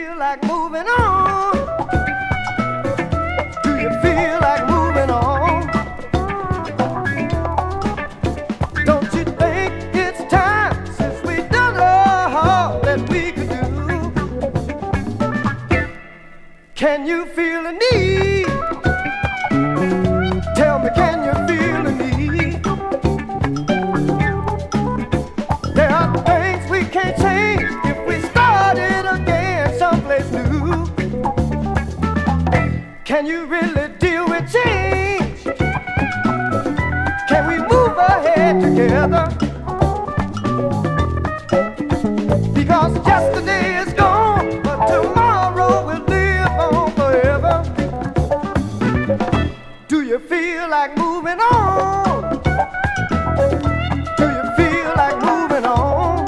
feel like moving on? Do you feel like moving on? Don't you think it's time since we've done all that we could do? Can you feel the need? Tell me, can you feel the need? There are things we can't change if we started again someplace new. Can you really deal with change? Can we move ahead together? Because yesterday is gone, but tomorrow will live on forever. Do you feel like moving on? Do you feel like moving on?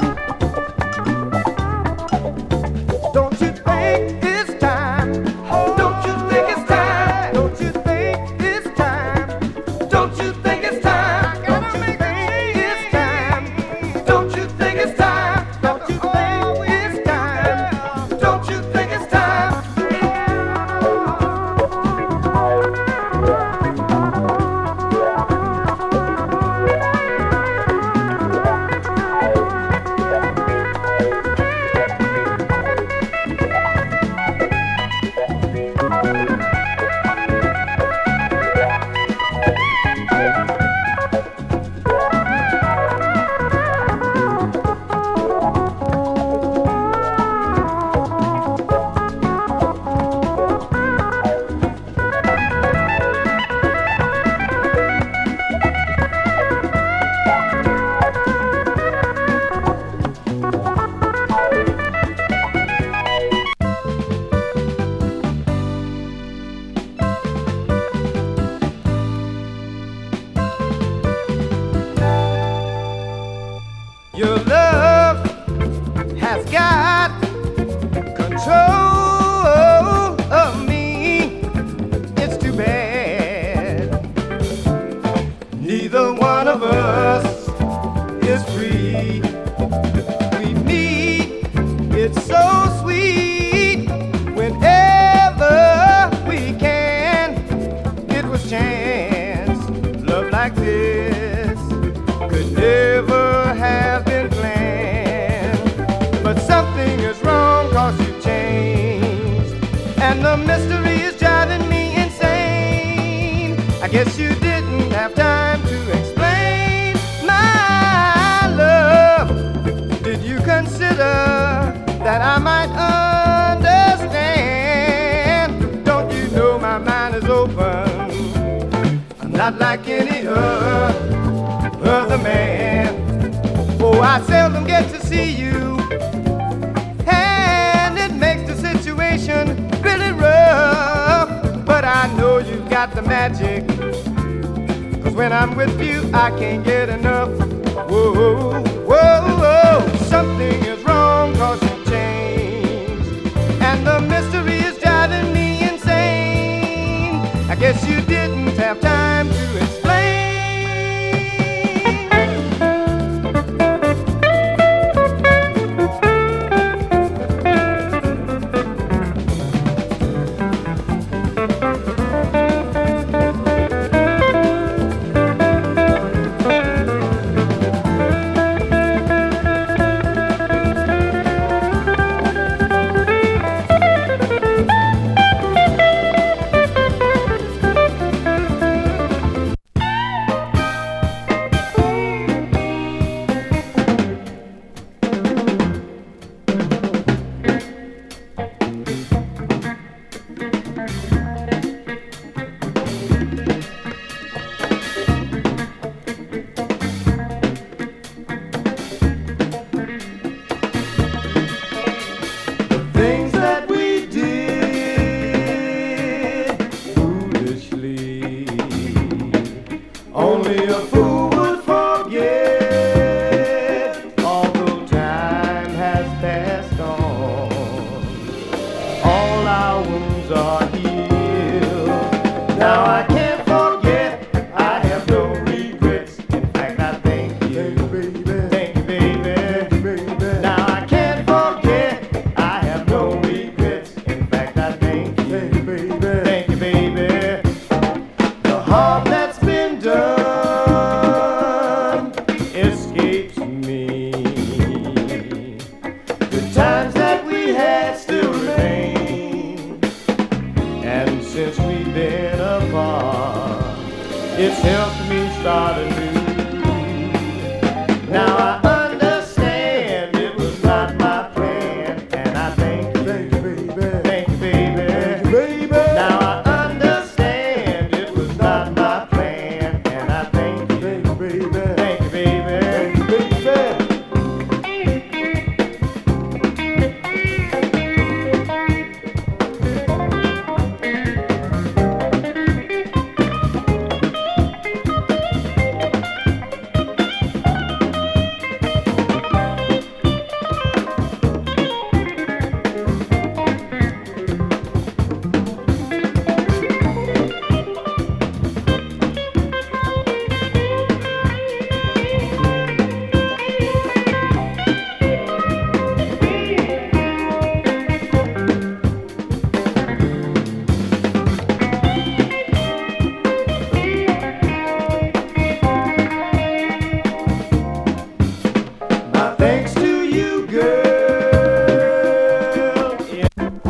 Don't you think it's time? Don't you think it's time? Don't you think it's time? Don't you think it's time? Don't you think it's time? Don't you think it's time? Don't you think it's time? Don't you think it's time? Your love has got control of me. It's too bad neither one of us is free. We meet, it's so sweet whenever we can. It was chance, love like this could never have been planned. But something is wrong, cause you changed, and the mystery is driving me insane. I guess you didn't have time to explain my love. Did you consider that I might understand? Don't you know my mind is open? I'm not like any other man. Oh, I seldom get to see you, and it makes the situation really rough. But I know you've got the magic, cause when I'm with you I can't get enough. Whoa, whoa, whoa. Something is wrong, cause you changed, and the mystery is driving me insane. I guess you didn't have time to explain. help me start anew. Now I understand it was not my plan, and I thank you, baby. Thank you, baby. Thank you, baby. Now I understand it was not my plan, and I thank you, baby. Thank you, baby. Thank you, baby. Thanks to you, girl. Yeah.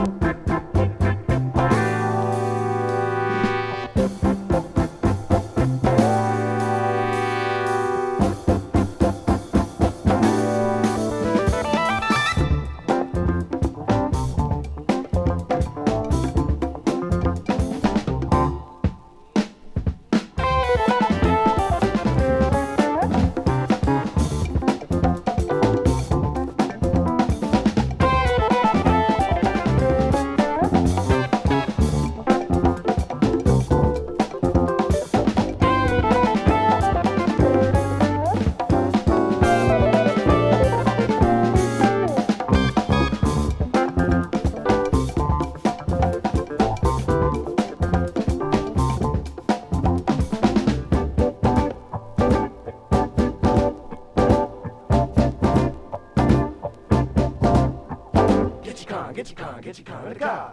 Get your car in the car.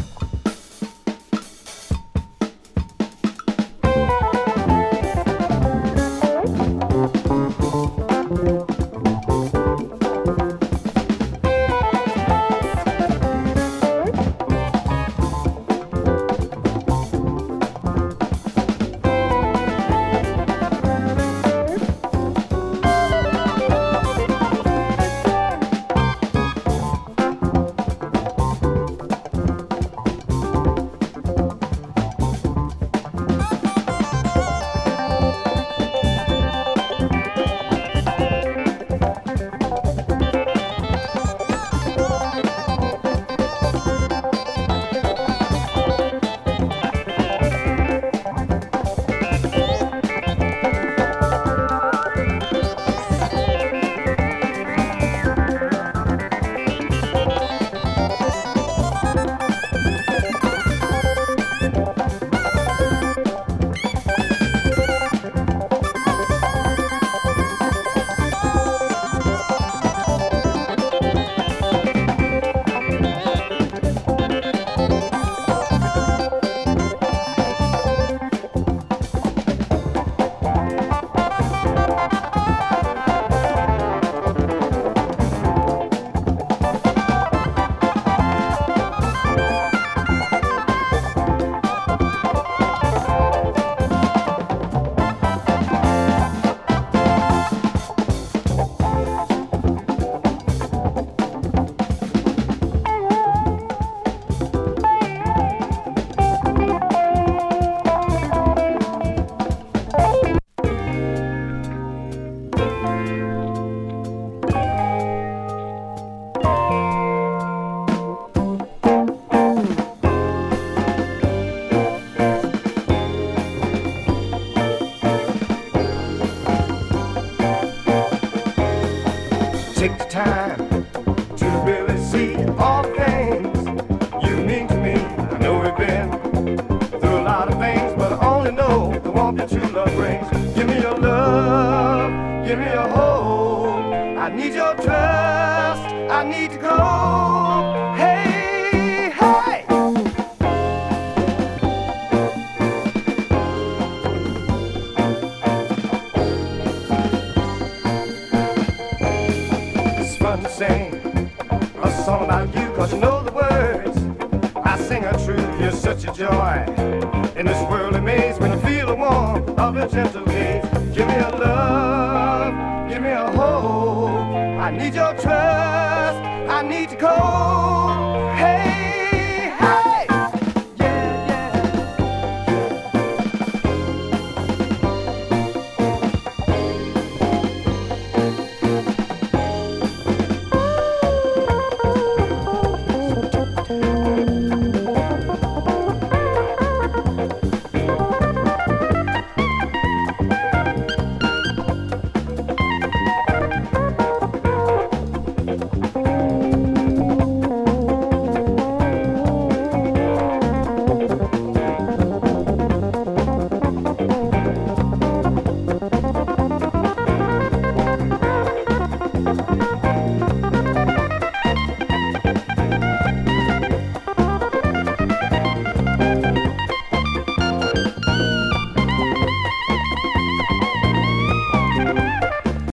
Take the time to really see all the things you mean to me. I know we've been through a lot of things, but I only know the warmth that your love brings. Give me your love, give me your hope. I need your trust, I need to go. Hey, hey. It's fun to sing a song about you, 'cause you know the words I sing are true. You're such a joy in this world of maze when you feel the warmth of your gentle ways. Give me a love, give me a hope. I need your trust, I need your cold.